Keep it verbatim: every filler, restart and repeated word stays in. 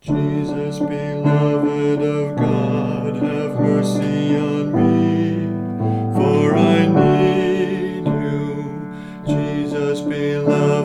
Jesus, beloved of God, have mercy on me, for I need you. Jesus, beloved